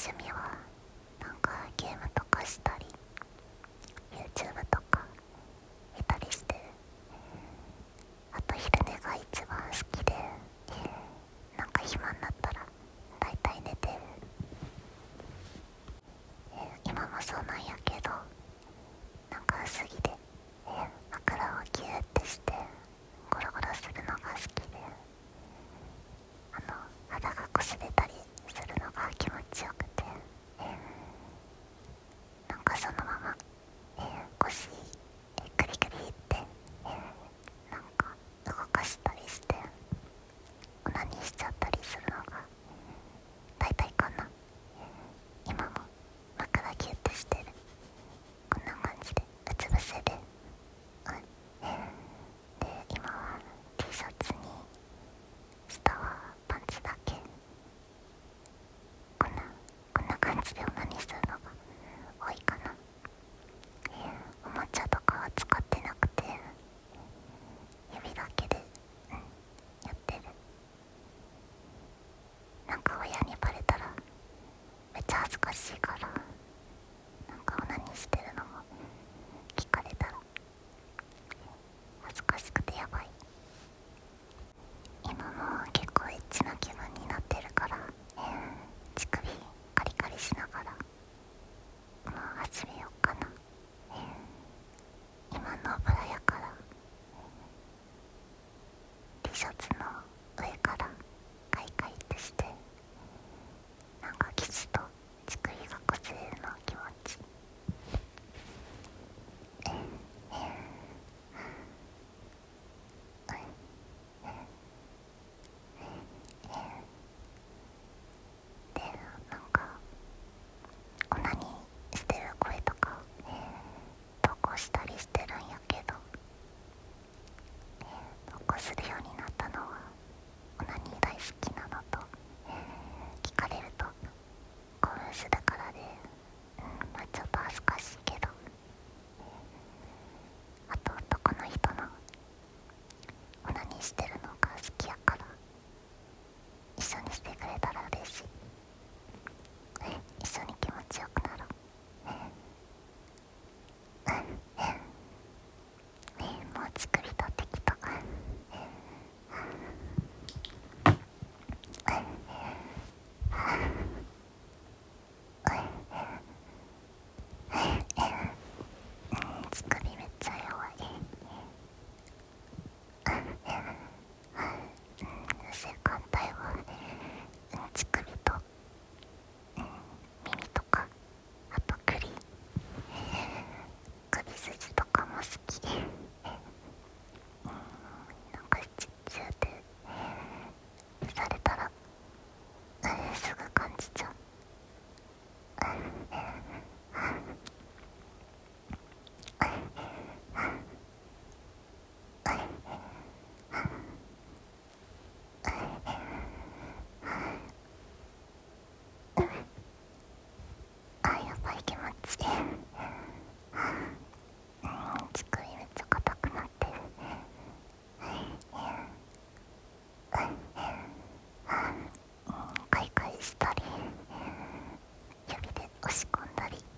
趣味はなんかゲームとかしたり YouTube とか見たりしてる。あと昼寝が一番好きで、なんか暇になったらだいたい寝てる。今もそうなんやけど、なんか薄着で枕をギューってしてゴロゴロするのが好きで、肌が擦れたりするのが気持ちよくて、なんかそのまま、腰クリクリって、なんか動かしたりしてオナニーしちゃったりするのが大体かな。今も枕ギュッてしてる。こんな感じでうつ伏せで、で今は T シャツに下はパンツだけ。こんな感じでオナニーするのが多いかな。おもちゃとかは使ってなくて指だけで、やってる。なんか親にバレたらめっちゃ恥ずかしいから、なんかオナニーしてるのも聞かれたら恥ずかしくてやばい。今も結構エッチな気分になってるから、乳首カリカリしながらもう始めようかな。今ノーブラやから T シャツの上からカイカイってして、なんか生地と乳首が擦れるの気持ちいい。で、なんかオナニーしてる声とか投稿したりしてるんやけど、投稿するようになったのはオナニー大好きなのと、聞かれると興奮するからで、まあちょっと恥ずかしいけど、あと男の人のオナニーしてるのが好きやから一緒にしてくれたら嬉しい。一緒に気持ちよくなろう。もう乳首立ってきた。乳首めっちゃ弱い。性感帯は乳首と、耳とか、あと首筋とかも好き。なんかちっちゃでされたら、すぐ感じちゃう。やばい気持ちいい。乳首めっちゃ硬くなってる。カイカイしたり指で押し込んだり、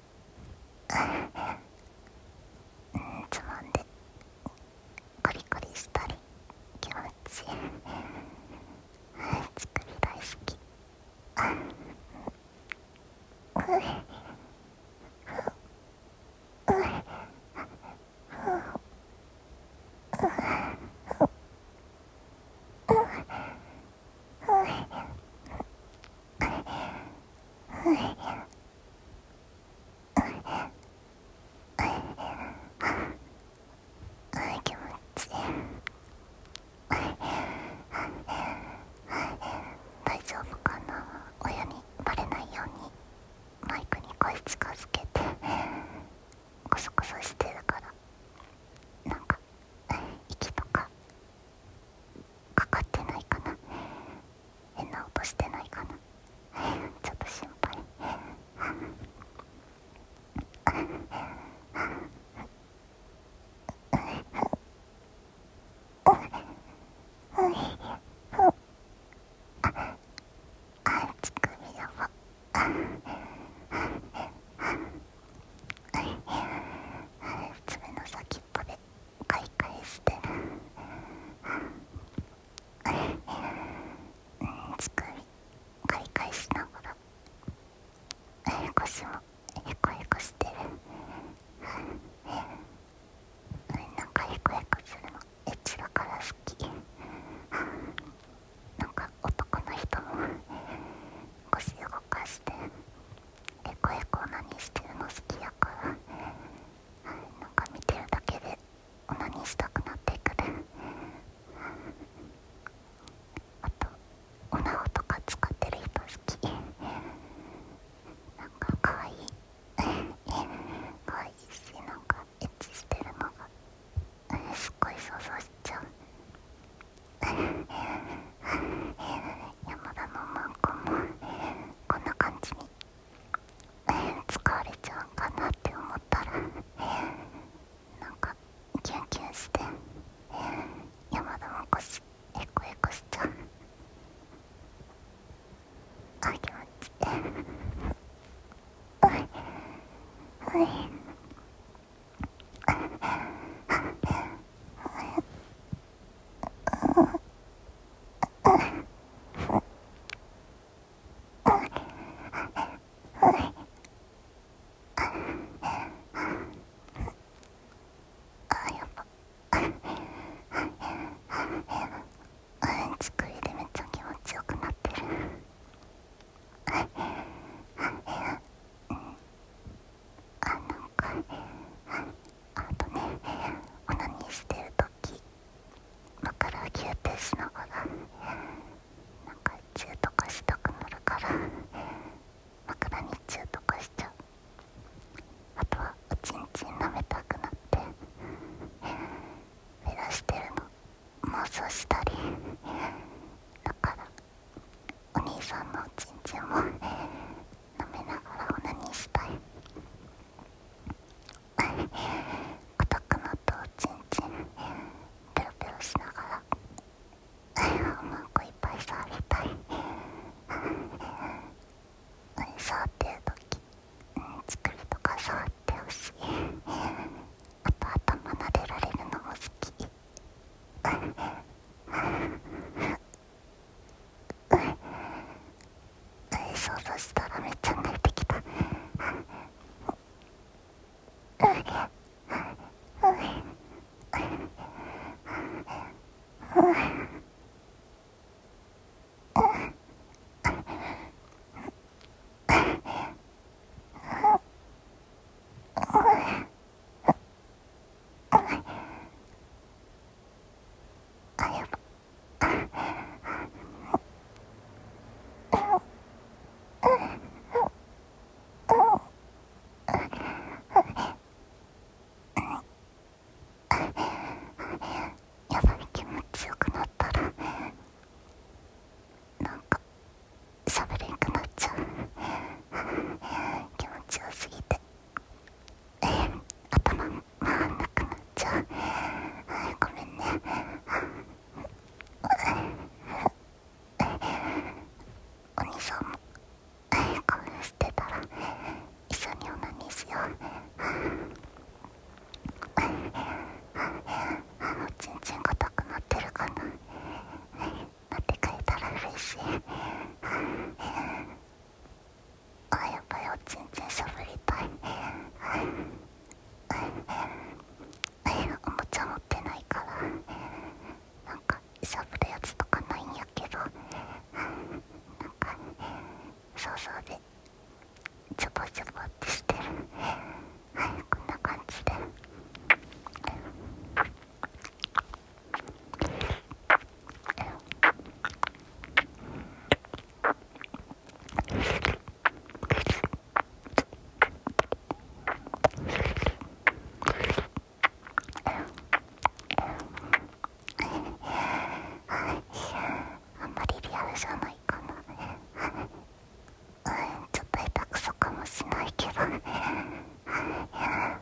つまんでコリコリしたり気持ちいい。乳首大好き。気持ちいい。大丈夫かな。親にバレないようにマイクに乳首でめっちゃ気持ちよくなってる。なんかあとね、オナニーしてるとき枕ギューってしながらなんかチューとかしたくなるから枕にチューとかしちゃう。あとはおちんちん舐めたくなって目指してるの妄想したり、だからお兄さんのおちんちんも舐めながらオナニーしたい。硬くなったおちんちんペロペロしながらおまんこいっぱい触りたい。触ってるとき乳首とか触ってほしい。あと頭撫でられるのも好き。想像したらめっちゃ泣いてきた。やば。やばい、気持ちよくなったらなんか喋れんくなっちゃう。気持ちよすぎて頭回んなくなっちゃう。ごめんね。お兄さんも興奮してたら一緒にオナニーしよう。おちんちん硬くなってるかな。なってくれたら嬉しい。やっぱりおちんちんしゃぶりたい。おもちゃ持ってないからなんかしゃぶるやつとかないんやけど、なんか想像でジョボジョボってしてる。こんな感じであんまりリアルじゃないかな。ちょっと下手くそかもしないけど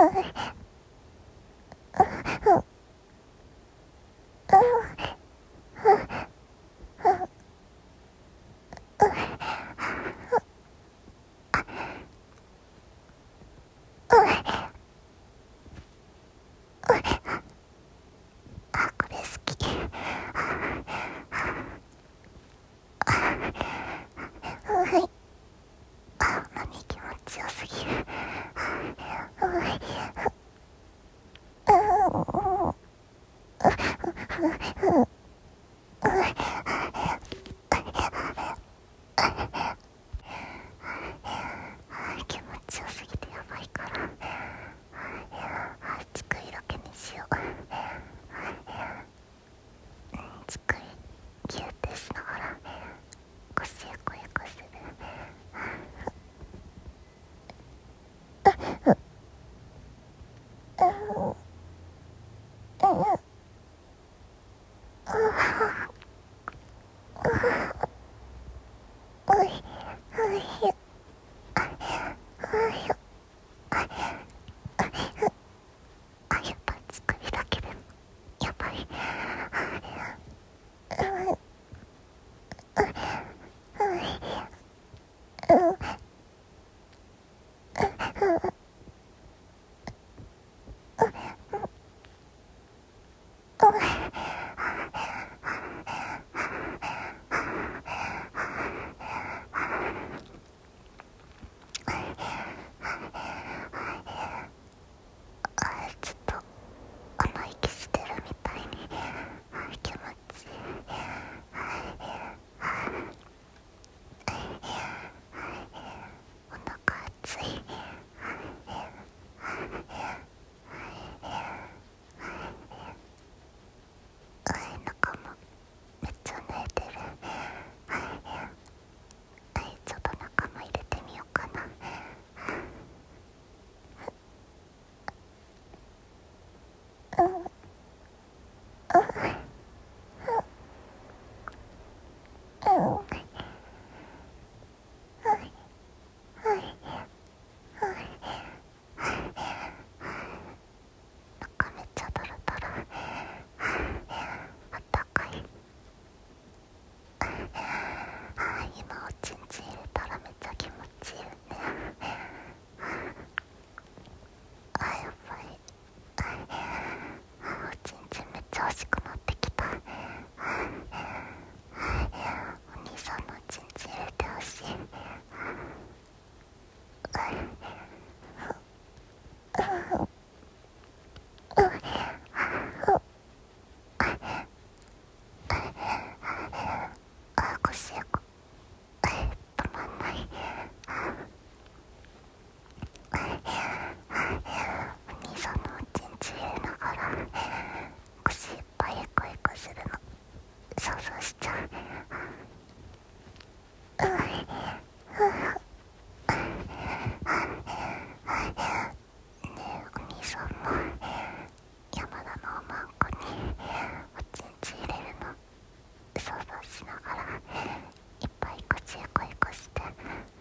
これ好き。何気持ちよすぎる。気持ちよすぎてやばいから、ちくいだけにしよう。ちくいギューってしながら腰へ声かせる。やっぱちくいだけでもやばい。ちょっと鼻息してるみたいに気持ちいい。お腹熱い。中もめっちゃ寝てる。ちょっと中も入れてみようかな。中めっちゃドロドロ。あったかい。今おちんちん入れたらめっちゃ気持ちいいよね。やっぱりおちんちんめっちゃ欲しくなってきた。お兄さんのおちんちん入れてほしい。腰やこ止まんない。お兄さんのおちんちん入れながら腰いっぱいエコエコするの想像しちゃう。ねえお兄さんも山田のおまんこにおちんちん入れるの想像しながらいっぱい腰エコエコして、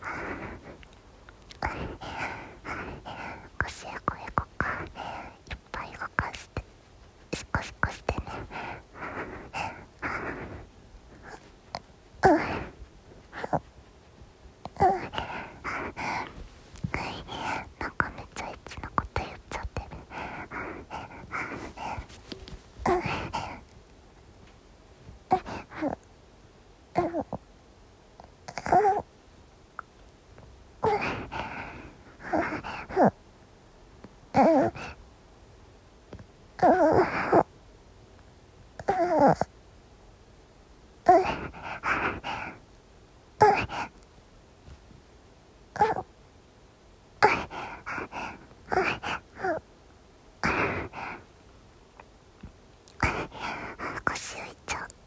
腰エコエコかいっぱい動かしてシコシコしてね。なんかめっちゃエッチなこと言っちゃってる。腰浮いちゃう。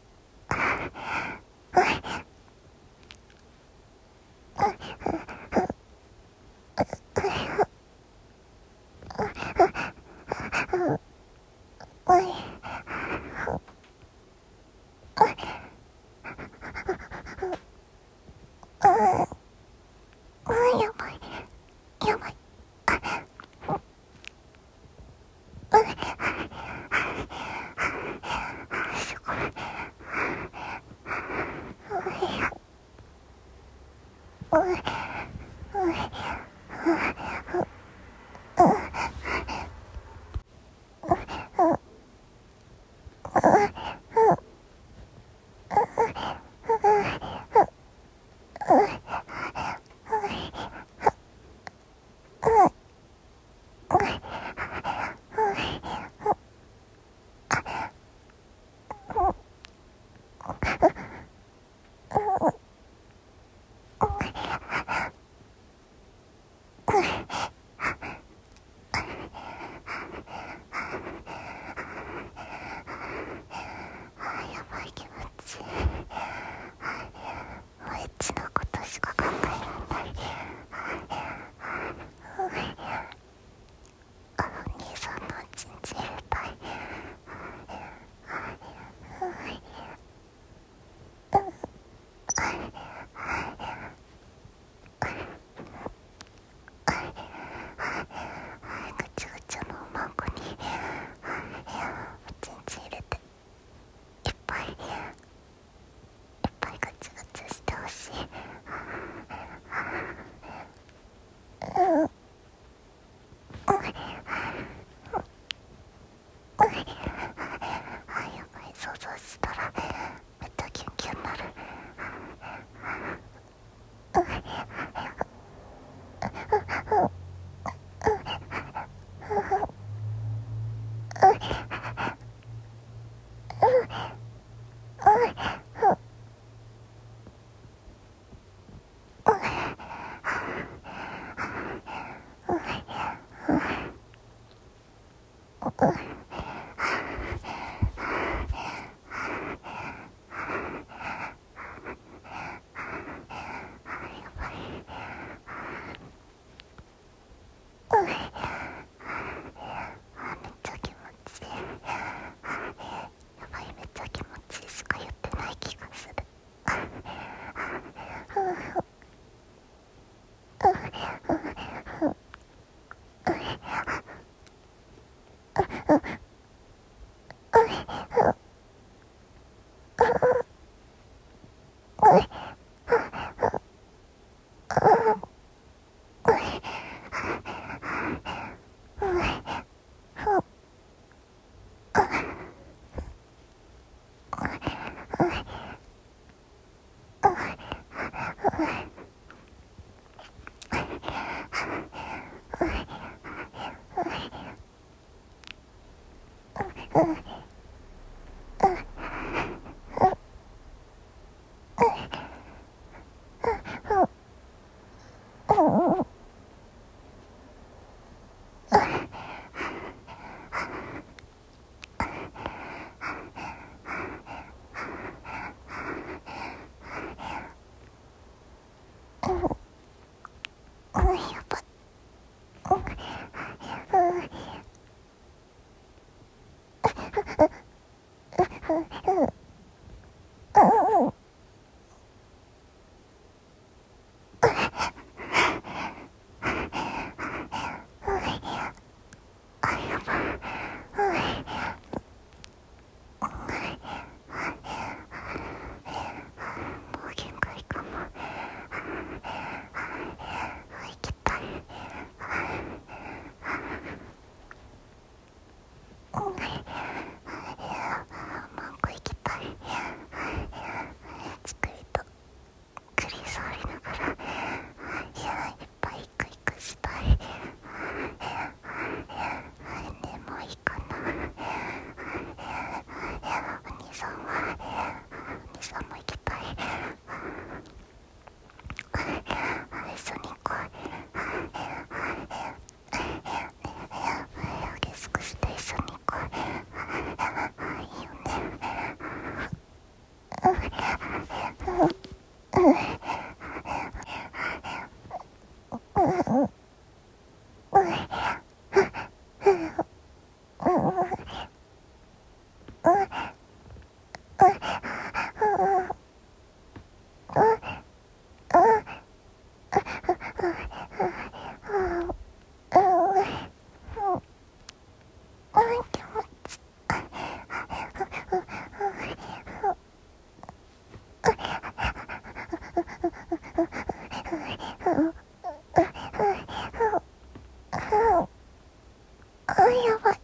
ちゃ気持ちいい。やばい、めっちゃ気持ちいいしか言ってない気がする。やばい。もう限界かも。行きたい。マンゴ行きたい。チクリとクリ触りながらいっぱいクイクしたい。ねもういいかな。お兄さんも行きたい。一緒に行こう。激しくして一緒に行こう。いいよね。やばい。